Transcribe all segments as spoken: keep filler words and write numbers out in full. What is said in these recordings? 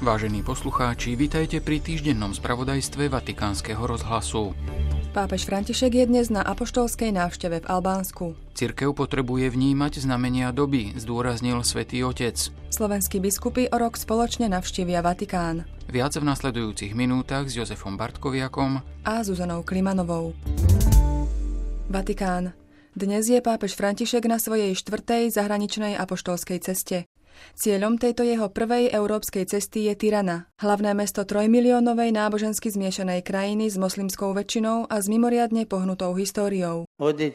Vážení poslucháči, vitajte pri týždennom spravodajstve Vatikánskeho rozhlasu. Pápež František je dnes na apoštolskej návšteve v Albánsku. Cirkev potrebuje vnímať znamenia doby, zdôraznil Svätý Otec. Slovenskí biskupy o rok spoločne navštívia Vatikán. Viac v nasledujúcich minútach s Jozefom Bartkoviakom a Zuzanou Klimanovou. Vatikán. Dnes je pápež František na svojej štvrtej zahraničnej apoštolskej ceste. Cieľom tejto jeho prvej európskej cesty je Tirana, hlavné mesto trojmiliónovej nábožensky zmiešanej krajiny s moslimskou väčšinou a s mimoriadne pohnutou históriou.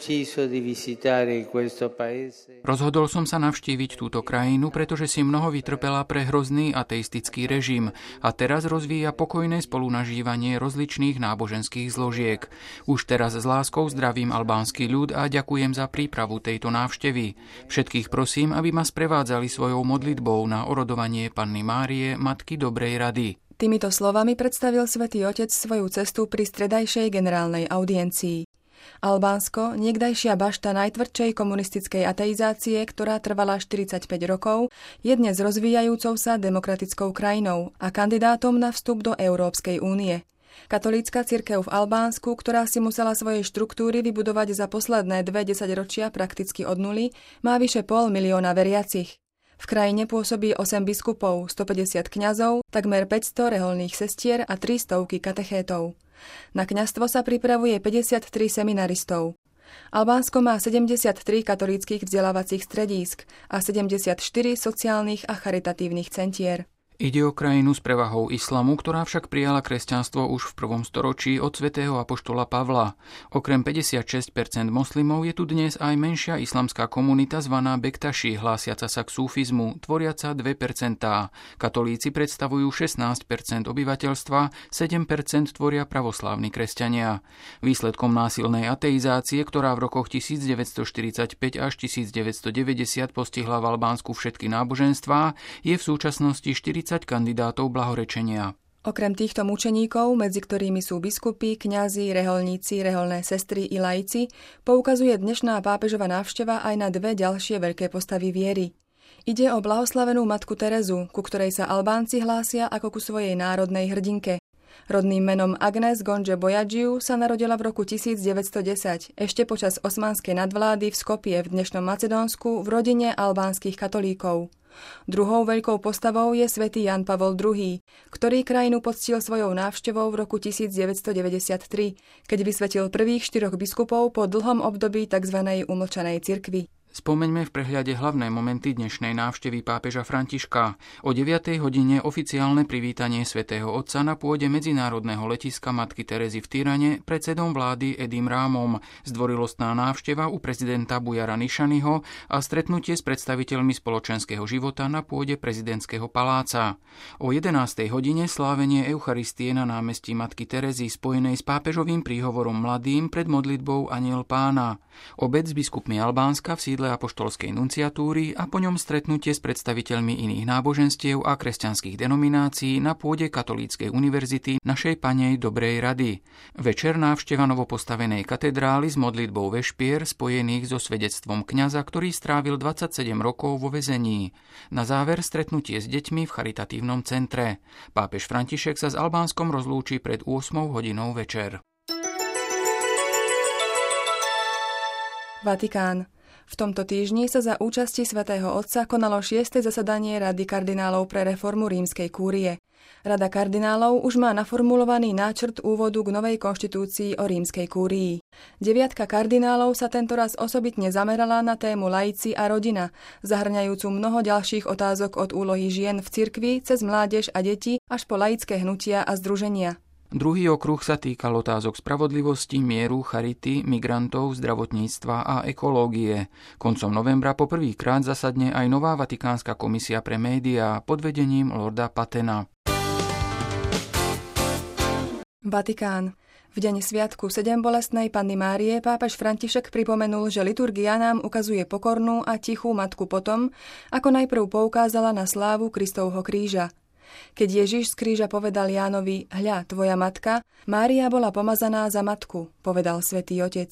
Rozhodol som sa navštíviť túto krajinu, pretože si mnoho vytrpela pre hrozný ateistický režim a teraz rozvíja pokojné spolunažívanie rozličných náboženských zložiek. Už teraz s láskou zdravím albánsky ľud a ďakujem za prípravu tejto návštevy. Všetkých prosím, aby ma sprevádzali svojou modlitbou na orodovanie Panny Márie, Matky dobrej rady. Týmito slovami predstavil Svätý Otec svoju cestu pri stredajšej generálnej audiencii. Albánsko, niekdajšia bašta najtvrdšej komunistickej ateizácie, ktorá trvala štyridsaťpäť rokov, je dnes rozvíjajúcou sa demokratickou krajinou a kandidátom na vstup do Európskej únie. Katolícka cirkev v Albánsku, ktorá si musela svoje štruktúry vybudovať za posledné dve desaťročia prakticky od nuly, má vyše pol milióna veriacich. V krajine pôsobí osem biskupov, stopäťdesiat kňazov, takmer päťsto reholných sestier a tristovky katechétov. Na kňazstvo sa pripravuje päťdesiattri seminaristov. Albánsko má sedemdesiattri katolíckych vzdelávacích stredísk a sedemdesiatštyri sociálnych a charitatívnych centier. Ide o krajinu s prevahou islamu, ktorá však prijala kresťanstvo už v prvom storočí od svätého apoštola Pavla. Okrem päťdesiatšesť percent moslimov je tu dnes aj menšia islamská komunita zvaná Bektaši, hlásiaca sa k súfizmu, tvoriaca dve percentá. Katolíci predstavujú šestnásť percent obyvateľstva, sedem percent tvoria pravoslávni kresťania. Výsledkom násilnej ateizácie, ktorá v rokoch devätnásťstoštyridsaťpäť až devätnásťstodeväťdesiat postihla v Albánsku všetky náboženstvá, je v súčasnosti štyridsať kandidátov blahorečenia. Okrem týchto mučeníkov, medzi ktorými sú biskupy, kňazi, reholníci, reholné sestry i laici, poukazuje dnešná pápežova návšteva aj na dve ďalšie veľké postavy viery. Ide o blahoslavenú matku Terezu, ku ktorej sa Albánci hlásia ako ku svojej národnej hrdinke. Rodným menom Agnes Gonže Bojagiu sa narodila v roku devätnásťstodesať, ešte počas osmanskej nadvlády v Skopje v dnešnom Macedónsku v rodine albánskych katolíkov. Druhou veľkou postavou je svätý Ján Pavol druhý., ktorý krajinu poctil svojou návštevou v roku devätnásťstodeväťdesiattri, keď vysvetil prvých štyroch biskupov po dlhom období tzv. Umlčanej cirkvi. Spomeňme v prehľade hlavné momenty dnešnej návštevy pápeža Františka. O deviatej hodine oficiálne privítanie svätého Otca na pôde medzinárodného letiska Matky Terezy v Tirane predsedom vlády Edim Rámom, zdvorilostná návšteva u prezidenta Bujara Nišanyho a stretnutie s predstaviteľmi spoločenského života na pôde prezidentského paláca. O jedenástej hodine slávenie Eucharistie na námestí Matky Terezy spojenej s pápežovým príhovorom mladým pred modlitbou Anjel Pána. Obed s biskupmi Albánska v sídle apoštolskej nunciatúry a po ňom stretnutie s predstaviteľmi iných náboženstiev a kresťanských denominácií na pôde Katolíckej univerzity Našej Panej dobrej rady. Večer návšteva novopostavenej katedrály s modlitbou vešpier spojených so svedectvom kňaza, ktorý strávil dvadsaťsedem rokov vo väzení. Na záver stretnutie s deťmi v charitatívnom centre. Pápež František sa s Albánskom rozlúči pred ôsmou hodinou večer. Vatikán. V tomto týždni sa za účasti svätého Otca konalo šieste zasadanie Rady kardinálov pre reformu rímskej kúrie. Rada kardinálov už má naformulovaný náčrt úvodu k novej konštitúcii o rímskej kúrii. Deviatka kardinálov sa tentoraz osobitne zamerala na tému laici a rodina, zahŕňajúcu mnoho ďalších otázok od úlohy žien v cirkvi cez mládež a deti až po laické hnutia a združenia. Druhý okruh sa týkal otázok spravodlivosti, mieru, charity, migrantov, zdravotníctva a ekológie. Koncom novembra poprvýkrát zasadne aj nová Vatikánska komisia pre médiá pod vedením lorda Patena. Vatikán. V deň sviatku sedembolestnej Panny Márie pápež František pripomenul, že liturgia nám ukazuje pokornú a tichú matku potom, ako najprv poukázala na slávu Kristovho kríža. Keď Ježiš z kríža povedal Jánovi, hľa, tvoja matka, Mária bola pomazaná za matku, povedal Svätý Otec.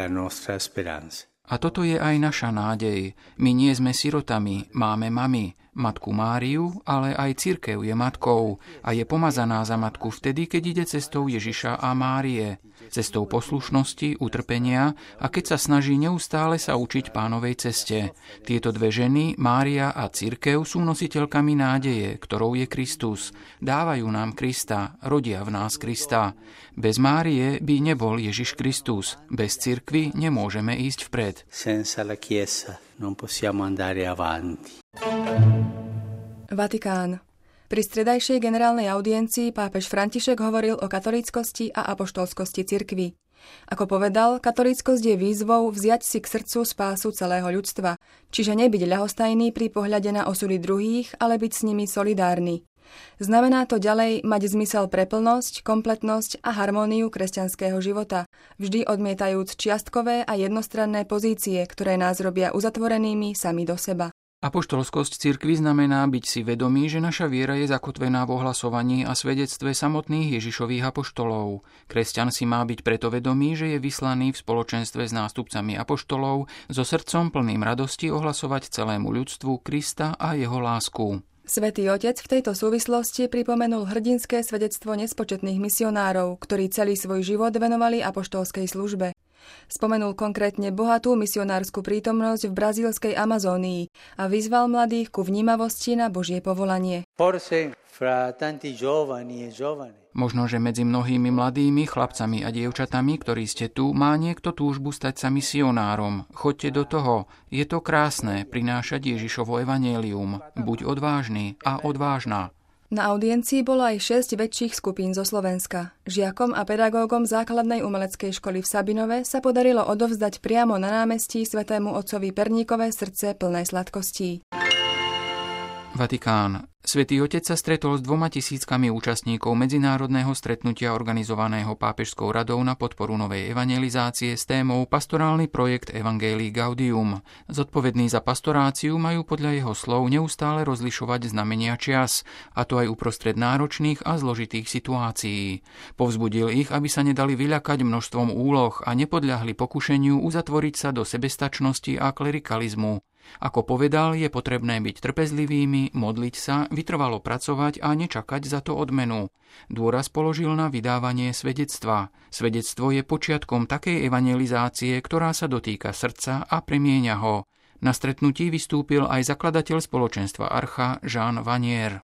A toto je aj naša nádej. My nie sme sirotami, máme mami. Matku Máriu, ale aj cirkev je matkou a je pomazaná za matku vtedy, keď ide cestou Ježiša a Márie, cestou poslušnosti, utrpenia a keď sa snaží neustále sa učiť Pánovej ceste. Tieto dve ženy, Mária a cirkev, sú nositeľkami nádeje, ktorou je Kristus. Dávajú nám Krista, rodia v nás Krista. Bez Márie by nebol Ježiš Kristus. Bez cirkvi nemôžeme ísť vpred. Senza la Chiesa non possiamo andare avanti. Vatikán. Pri stredajšej generálnej audiencii pápež František hovoril o katolíckosti a apoštolskosti cirkvi. Ako povedal, katolíckosť je výzvou vziať si k srdcu spásu celého ľudstva, čiže nebyť ľahostajný pri pohľade na osudy druhých, ale byť s nimi solidárny. Znamená to ďalej mať zmysel pre plnosť, kompletnosť a harmóniu kresťanského života, vždy odmietajúc čiastkové a jednostranné pozície, ktoré nás robia uzatvorenými sami do seba. Apoštolskosť cirkvi znamená byť si vedomý, že naša viera je zakotvená v ohlasovaní a svedectve samotných Ježišových apoštolov. Kresťan si má byť preto vedomý, že je vyslaný v spoločenstve s nástupcami apoštolov so srdcom plným radosti ohlasovať celému ľudstvu Krista a jeho lásku. Svätý Otec v tejto súvislosti pripomenul hrdinské svedectvo nespočetných misionárov, ktorí celý svoj život venovali apoštolskej službe. Spomenul konkrétne bohatú misionárskú prítomnosť v brazílskej Amazónii a vyzval mladých ku vnímavosti na Božie povolanie. Možno, že medzi mnohými mladými chlapcami a dievčatami, ktorí ste tu, má niekto túžbu stať sa misionárom. Choďte do toho. Je to krásne prinášať Ježišovo evanjelium. Buď odvážny a odvážna. Na audiencii bolo aj šesť väčších skupín zo Slovenska. Žiakom a pedagógom základnej umeleckej školy v Sabinove sa podarilo odovzdať priamo na námestí svätému otcovi perníkové srdce plné sladkostí. Vatikán. Svätý Otec sa stretol s dvoma tisíckami účastníkov medzinárodného stretnutia organizovaného Pápežskou radou na podporu novej evangelizácie s témou Pastorálny projekt Evangelii Gaudium. Zodpovední za pastoráciu majú podľa jeho slov neustále rozlišovať znamenia čias, a to aj uprostred náročných a zložitých situácií. Povzbudil ich, aby sa nedali vyľakať množstvom úloh a nepodľahli pokušeniu uzatvoriť sa do sebestačnosti a klerikalizmu. Ako povedal, je potrebné byť trpezlivými, modliť sa, vytrvalo pracovať a nečakať za to odmenu. Dôraz položil na vydávanie svedectva. Svedectvo je počiatkom takej evangelizácie, ktorá sa dotýka srdca a premieňa ho. Na stretnutí vystúpil aj zakladateľ spoločenstva Archa Jean Vanier.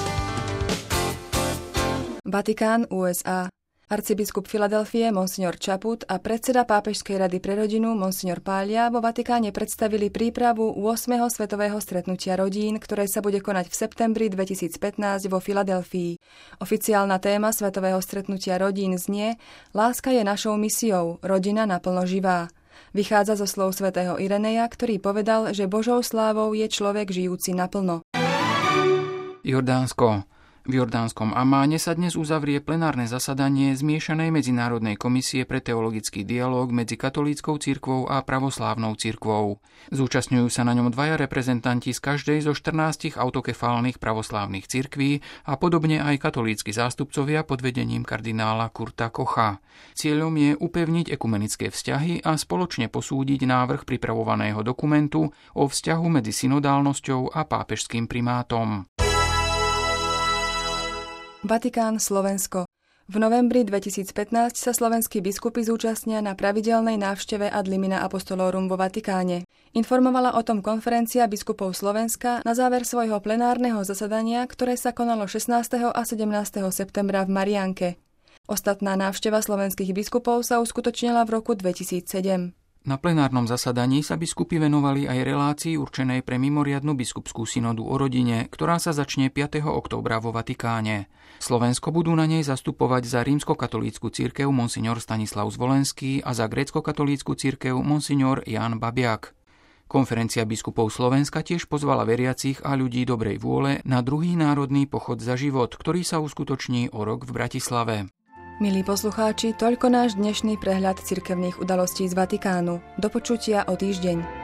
Vatikán, ú es á. Arcibiskup Filadelfie Monsignor Chaput a predseda Pápežskej rady pre rodinu Monsignor Paglia vo Vatikáne predstavili prípravu ôsmeho svetového stretnutia rodín, ktoré sa bude konať v septembri dvetisícpätnásť vo Filadelfii. Oficiálna téma svetového stretnutia rodín znie Láska je našou misiou, rodina naplno živá. Vychádza zo slov svätého Ireneja, ktorý povedal, že Božou slávou je človek žijúci naplno. Jordánsko. V jordánskom Amáne sa dnes uzavrie plenárne zasadanie Zmiešanej medzinárodnej komisie pre teologický dialóg medzi katolíckou cirkvou a pravoslávnou cirkvou. Zúčastňujú sa na ňom dvaja reprezentanti z každej zo štrnástich autokefálnych pravoslávnych cirkví a podobne aj katolícki zástupcovia pod vedením kardinála Kurta Kocha. Cieľom je upevniť ekumenické vzťahy a spoločne posúdiť návrh pripravovaného dokumentu o vzťahu medzi synodálnosťou a pápežským primátom. Vatikán, Slovensko. V novembri dvetisícpätnásť sa slovenskí biskupy zúčastnia na pravidelnej návšteve ad limina apostolorum vo Vatikáne. Informovala o tom konferencia biskupov Slovenska na záver svojho plenárneho zasadania, ktoré sa konalo šestnásteho a sedemnásteho septembra v Mariánke. Ostatná návšteva slovenských biskupov sa uskutočnila v roku dvetisícsedem. Na plenárnom zasadaní sa biskupy venovali aj relácii určenej pre mimoriadnu biskupskú synodu o rodine, ktorá sa začne piateho októbra vo Vatikáne. Slovensko budú na nej zastupovať za rímskokatolícku cirkev monsignor Stanislav Zvolenský a za gréckokatolícku cirkev monsignor Ján Babiak. Konferencia biskupov Slovenska tiež pozvala veriacich a ľudí dobrej vôle na druhý národný pochod za život, ktorý sa uskutoční o rok v Bratislave. Milí poslucháči, toľko náš dnešný prehľad cirkevných udalostí z Vatikánu. Do počutia o týždeň.